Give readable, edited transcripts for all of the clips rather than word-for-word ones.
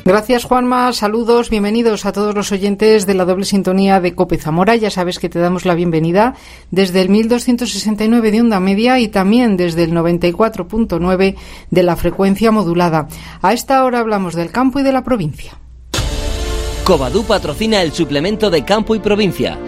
Gracias, Juanma. Saludos, bienvenidos a todos los oyentes de la doble sintonía de COPE Zamora. Ya sabes que te damos la bienvenida desde el 1269 de onda media y también desde el 94.9 de la frecuencia modulada. A esta hora hablamos del campo y de la provincia. Covadú patrocina el suplemento de Campo y Provincia.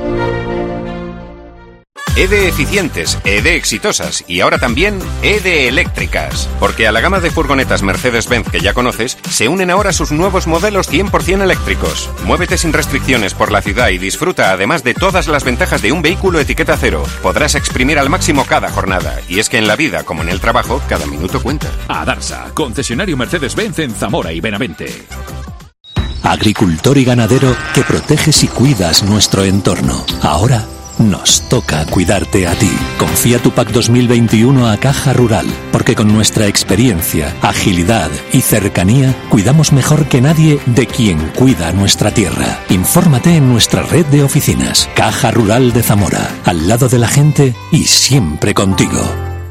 EDE eficientes, EDE exitosas y ahora también EDE eléctricas. Porque a la gama de furgonetas Mercedes-Benz que ya conoces, se unen ahora sus nuevos modelos 100% eléctricos. Muévete sin restricciones por la ciudad y disfruta además de todas las ventajas de un vehículo etiqueta cero. Podrás exprimir al máximo cada jornada. Y es que en la vida, como en el trabajo, cada minuto cuenta. Adarsa, concesionario Mercedes-Benz en Zamora y Benavente. Agricultor y ganadero que proteges y cuidas nuestro entorno. Ahora nos toca cuidarte a ti. Confía tu PAC 2021 a Caja Rural, porque con nuestra experiencia, agilidad y cercanía, cuidamos mejor que nadie de quien cuida nuestra tierra. Infórmate en nuestra red de oficinas. Caja Rural de Zamora, al lado de la gente y siempre contigo.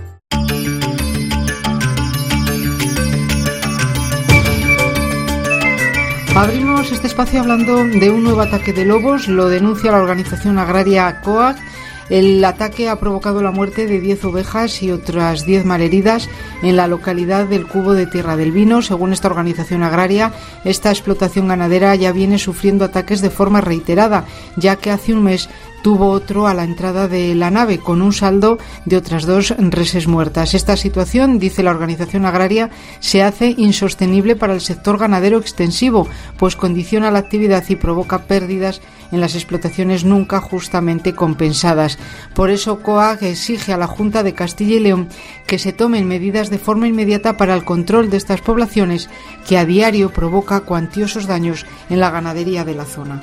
Abrimos este espacio hablando de un nuevo ataque de lobos. Lo denuncia la organización agraria COAG. El ataque ha provocado la muerte de 10 ovejas y otras 10 malheridas en la localidad del Cubo de Tierra del Vino. Según esta organización agraria, esta explotación ganadera ya viene sufriendo ataques de forma reiterada, ya que hace un mes tuvo otro a la entrada de la nave, con un saldo de otras 2 reses muertas. Esta situación, dice la organización agraria, se hace insostenible para el sector ganadero extensivo, pues condiciona la actividad y provoca pérdidas en las explotaciones nunca justamente compensadas. Por eso COAG exige a la Junta de Castilla y León que se tomen medidas de forma inmediata para el control de estas poblaciones, que a diario provoca cuantiosos daños en la ganadería de la zona.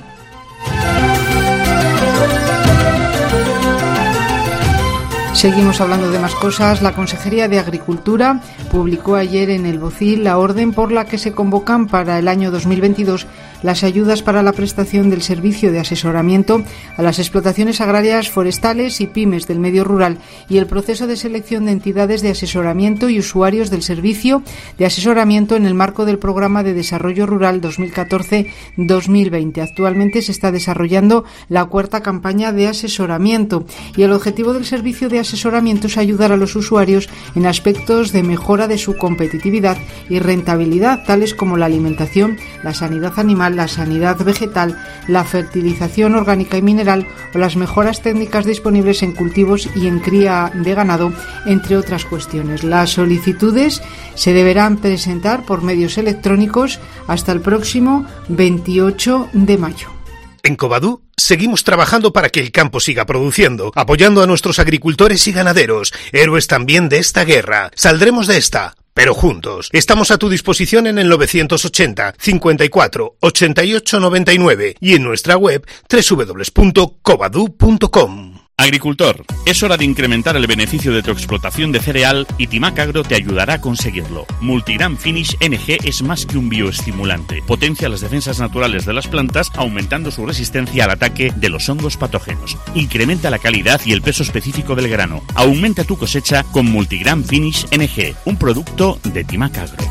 Seguimos hablando de más cosas. La Consejería de Agricultura publicó ayer en el BOCIL la orden por la que se convocan para el año 2022 las ayudas para la prestación del servicio de asesoramiento a las explotaciones agrarias, forestales y pymes del medio rural y el proceso de selección de entidades de asesoramiento y usuarios del servicio de asesoramiento en el marco del Programa de Desarrollo Rural 2014-2020. Actualmente se está desarrollando la 4ª campaña de asesoramiento y el objetivo del servicio de asesoramiento es ayudar a los usuarios en aspectos de mejora de su competitividad y rentabilidad, tales como la alimentación, la sanidad animal, la sanidad vegetal, la fertilización orgánica y mineral o las mejoras técnicas disponibles en cultivos y en cría de ganado, entre otras cuestiones. Las solicitudes se deberán presentar por medios electrónicos hasta el próximo 28 de mayo. En Covadú seguimos trabajando para que el campo siga produciendo, apoyando a nuestros agricultores y ganaderos, héroes también de esta guerra. Saldremos de esta, pero juntos. Estamos a tu disposición en el 980 54 88 99 y en nuestra web www.covadú.com. Agricultor, es hora de incrementar el beneficio de tu explotación de cereal y Timac Agro te ayudará a conseguirlo. Multigram Finish NG es más que un bioestimulante. Potencia las defensas naturales de las plantas, aumentando su resistencia al ataque de los hongos patógenos. Incrementa la calidad y el peso específico del grano. Aumenta tu cosecha con Multigram Finish NG, un producto de Timac Agro.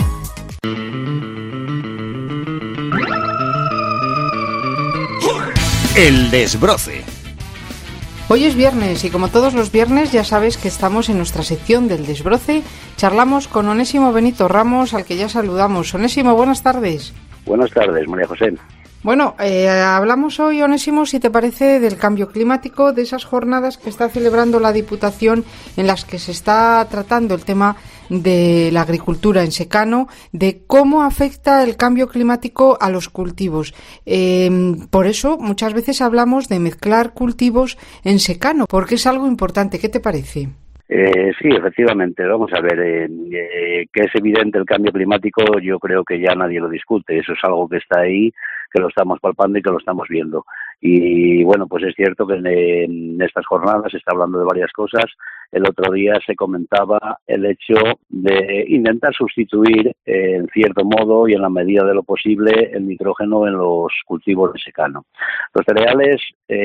El desbroce. Hoy es viernes y como todos los viernes ya sabes que estamos en nuestra sección del desbroce. Charlamos con Onésimo Benito Ramos, al que ya saludamos. Onésimo, buenas tardes. Buenas tardes, María José. Bueno, hablamos hoy, Onésimo, si te parece, del cambio climático, de esas jornadas que está celebrando la Diputación en las que se está tratando el tema de la agricultura en secano, de cómo afecta el cambio climático a los cultivos. Por eso muchas veces hablamos de mezclar cultivos en secano, porque es algo importante. ¿Qué te parece? Sí, efectivamente. Vamos a ver, que es evidente el cambio climático, yo creo que ya nadie lo discute. Eso es algo que está ahí, que lo estamos palpando y que lo estamos viendo. Y bueno, pues es cierto que en estas jornadas se está hablando de varias cosas. El otro día se comentaba el hecho de intentar sustituir en cierto modo y en la medida de lo posible el nitrógeno en los cultivos de secano. Los cereales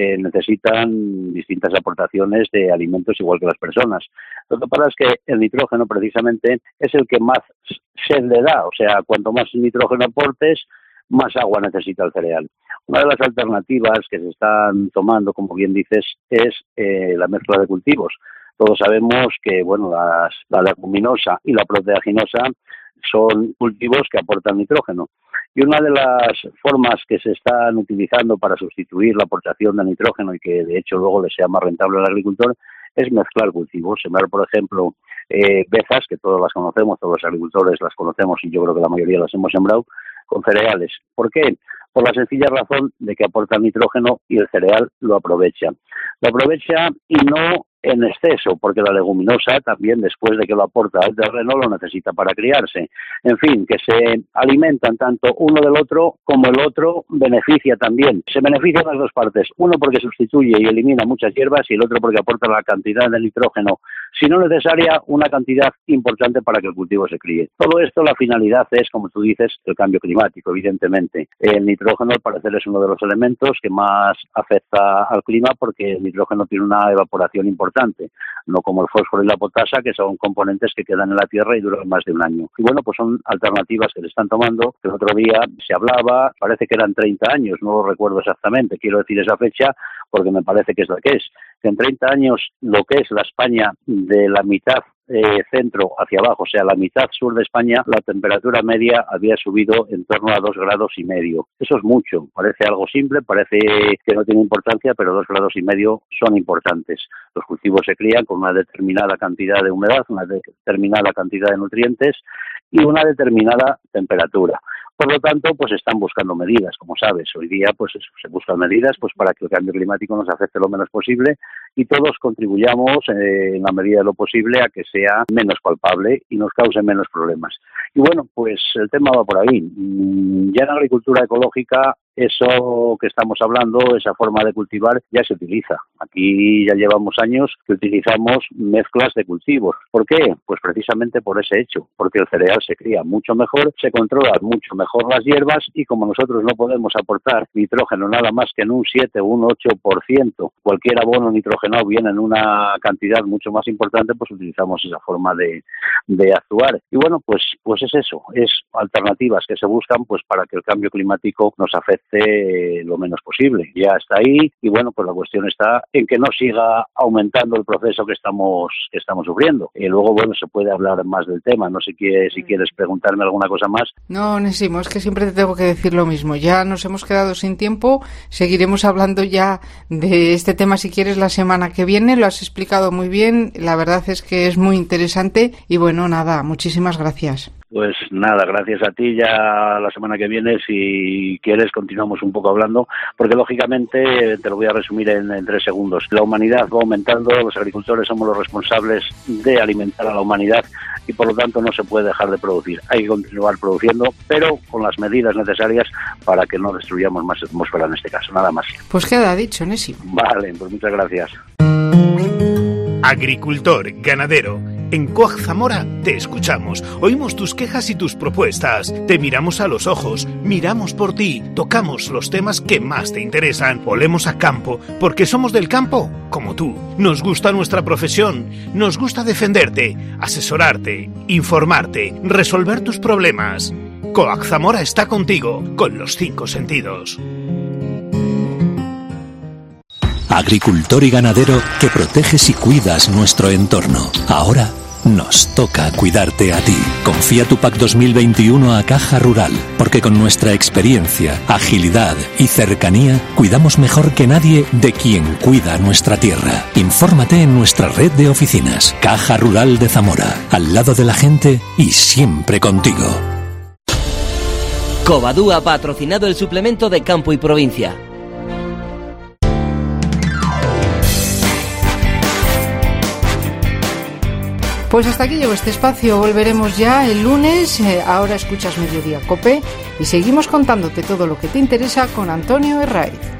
necesitan distintas aportaciones de alimentos igual que las personas. Lo que pasa es que el nitrógeno precisamente es el que más sed le da, o sea, cuanto más nitrógeno aportes, más agua necesita el cereal. Una de las alternativas que se están tomando, como bien dices, es la mezcla de cultivos. Todos sabemos que bueno, la leguminosa y la proteaginosa son cultivos que aportan nitrógeno. Y una de las formas que se están utilizando para sustituir la aportación de nitrógeno y que de hecho luego le sea más rentable al agricultor es mezclar cultivos. Sembrar, por ejemplo, bezas, que todos las conocemos, todos los agricultores las conocemos y yo creo que la mayoría las hemos sembrado, con cereales. ¿Por qué? Por la sencilla razón de que aporta nitrógeno y el cereal lo aprovecha. Lo aprovecha y no en exceso, porque la leguminosa también después de que lo aporta al terreno lo necesita para criarse. En fin, que se alimentan tanto uno del otro como el otro beneficia también. Se benefician las dos partes, uno porque sustituye y elimina muchas hierbas y el otro porque aporta la cantidad de nitrógeno, si no necesaria, una cantidad importante para que el cultivo se críe. Todo esto, la finalidad es, como tú dices, el cambio climático, evidentemente. El nitrógeno, al parecer, es uno de los elementos que más afecta al clima porque el nitrógeno tiene una evaporación importante, no como el fósforo y la potasa, que son componentes que quedan en la tierra y duran más de un año. Y bueno, pues son alternativas que se están tomando. El otro día se hablaba, parece que eran 30 años, no lo recuerdo exactamente, quiero decir esa fecha porque me parece que es la que es. Que en 30 años lo que es la España de la mitad centro hacia abajo, o sea, la mitad sur de España, la temperatura media había subido en torno a 2,5 grados. Eso es mucho, parece algo simple, parece que no tiene importancia, pero 2,5 grados son importantes. Los cultivos se crían con una determinada cantidad de humedad, una determinada cantidad de nutrientes y una determinada temperatura. Por lo tanto, pues están buscando medidas, como sabes. Hoy día pues se buscan medidas pues para que el cambio climático nos afecte lo menos posible y todos contribuyamos en la medida de lo posible a que sea menos palpable y nos cause menos problemas. Y bueno, pues el tema va por ahí. Ya en agricultura ecológica eso que estamos hablando, esa forma de cultivar, ya se utiliza. Aquí ya llevamos años que utilizamos mezclas de cultivos. ¿Por qué? Pues precisamente por ese hecho, porque el cereal se cría mucho mejor, se controlan mucho mejor las hierbas y como nosotros no podemos aportar nitrógeno nada más que en un 7 o un 8%, cualquier abono nitrogenado viene en una cantidad mucho más importante, pues utilizamos esa forma de actuar. Y bueno, pues es eso, es alternativas que se buscan pues para que el cambio climático nos afecte lo menos posible. Ya está ahí y bueno, pues la cuestión está en que no siga aumentando el proceso que estamos sufriendo. Y luego, bueno, se puede hablar más del tema. No sé si quieres preguntarme alguna cosa más. No, Nesimo, es que siempre te tengo que decir lo mismo. Ya nos hemos quedado sin tiempo. Seguiremos hablando ya de este tema si quieres la semana que viene. Lo has explicado muy bien. La verdad es que es muy interesante y bueno, nada, muchísimas gracias. Pues nada, gracias a ti. Ya la semana que viene, si quieres, continuamos un poco hablando, porque lógicamente te lo voy a resumir en 3 segundos. La humanidad va aumentando, los agricultores somos los responsables de alimentar a la humanidad y por lo tanto no se puede dejar de producir. Hay que continuar produciendo, pero con las medidas necesarias para que no destruyamos más atmósfera en este caso, nada más. Pues queda dicho, Nesimo. Vale, pues muchas gracias. Agricultor, ganadero. En Coag Zamora te escuchamos, oímos tus quejas y tus propuestas, te miramos a los ojos, miramos por ti, tocamos los temas que más te interesan, olemos a campo, porque somos del campo, como tú. Nos gusta nuestra profesión, nos gusta defenderte, asesorarte, informarte, resolver tus problemas. Coag Zamora está contigo, con los 5 sentidos. Agricultor y ganadero que proteges y cuidas nuestro entorno. Ahora nos toca cuidarte a ti. Confía tu PAC 2021 a Caja Rural, porque con nuestra experiencia, agilidad y cercanía, cuidamos mejor que nadie de quien cuida nuestra tierra. Infórmate en nuestra red de oficinas. Caja Rural de Zamora, al lado de la gente y siempre contigo. Covadú ha patrocinado el suplemento de Campo y Provincia. Pues hasta aquí llegó este espacio. Volveremos ya el lunes. Ahora escuchas Mediodía Cope y seguimos contándote todo lo que te interesa con Antonio Herraiz.